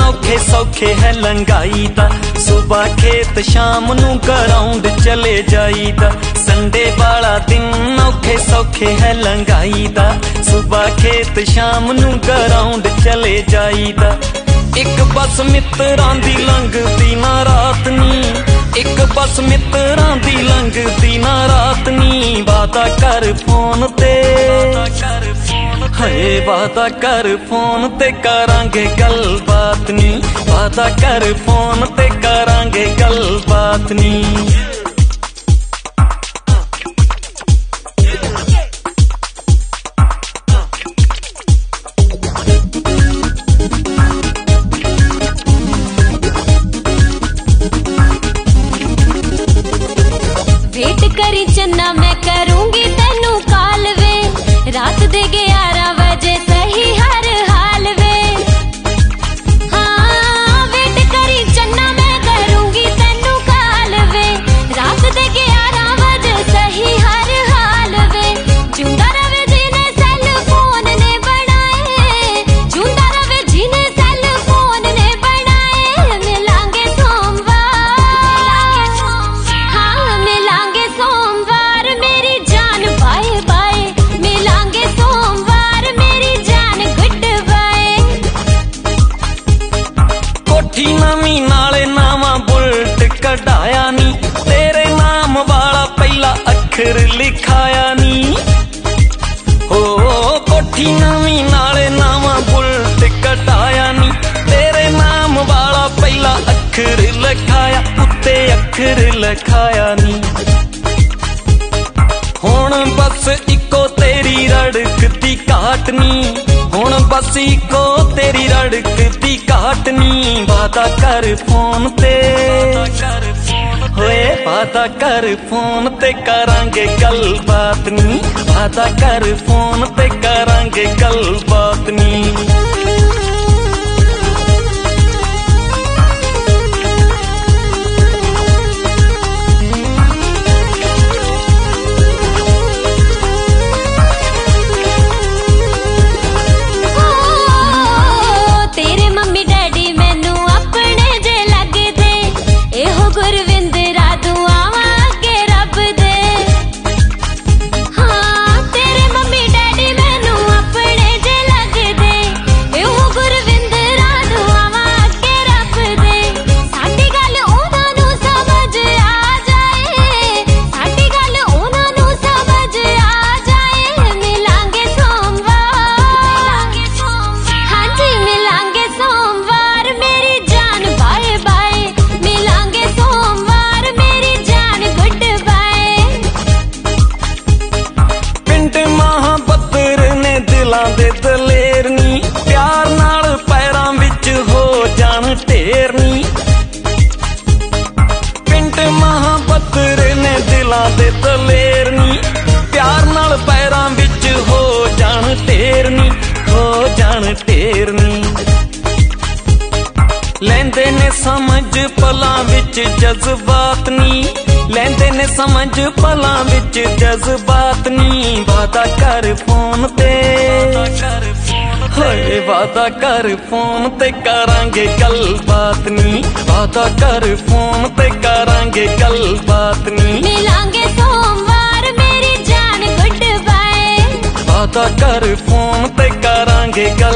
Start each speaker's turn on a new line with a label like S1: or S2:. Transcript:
S1: औखे सौखे है लंगाई दा। सुबह खेत शाम नू ग्राउंड चले जाईदा। संडे वाला दिन औखे सौखे है लंगाई दा। सुबह खेत शाम नू ग्राउंड चले जाईदा। एक बस मित्रां दी लंघदी ना रात नी। एक बस मित्रां दी लंघदी ना रात नी। वादा कर फोन ते हाय वादा कर फोन ते करांगे गलबात नी। वादा कर फोन ते करांगे गलबात नी।
S2: वेट करी चन्ना मैं करूंगी तेनू काल वे। रात दे 11 बजे सही हर हाल वे। हाँ वेट करी चन्ना मैं करूंगी तेनू काल वे। रात दे 11 बजे सही हर हाल वे। जिंदा रवे जिने सेल फोन ने बनाए। जिंदा रवे जिने सेल फोन ने बनाए। मिलांगे सोमवार। हाँ मिलांगे सोमवार मेरी जान बाय बाय। मिलांगे सोमवार मेरी जान गुड बाय।
S1: कोठी नवी नाले नावा बुलट कढ़ाया नी। तेरे नाम वाला पहला अखर लिखाया नी। हो कोठी नवी नाले नावा बुलट कढ़ाया नी। तेरे नाम वाला पहला अखर लिखाया। उत्ते अखर लिखाया नी। हुण बस इको तेरी रड़कती घाट नी। हुण बस इको तेरी रड़कती घाट नी। वादा कर फोन ते होए वादा कर फोन ते करांगे गलबात नी। वादा कर फोन ते करांगे गलबात नी।
S2: तेरे मम्मी डैडी मैनू अपने जे लगदे। एहो गुरविंदरा दुआवां अगे रब दे। हाँ तेरे मम्मी डैडी मैनू अपने जे लगदे। एहो गुरविंदरा दुआवां अगे रब दे। साडी गल उन्हां नू समझ आ जाए। साडी गल उन्हां नू समझ आ जाए। मिलांगे सोमवार। हाँ जी मिलांगे सोमवार मेरी जान बाय बाय। मिलांगे सोमवार मेरी जान गुड बाय।
S1: पिंड महाबत्तर ने दिलां दे दलेर नी। प्यार नाल पैरां विच हो जाण ढेर नी। पिंड महाबत्तर ने दिलां दे दलेर नी। प्यार नाल पैरां विच हो जाण ढेर नी। हो जाण ढेर नी। लैंदे ने समझ पलां विच जज्बात नी। लैंदे ने समझ पलां विच जज्बात नी। वादा कर फोन ते होए वादा कर फोन ते करांगे गलबात नी। वादा कर फोन ते करांगे गलबात नी।
S2: मिलांगे सोमवार मेरी जान गुड बाय।
S1: वादा कर फोन ते करांगे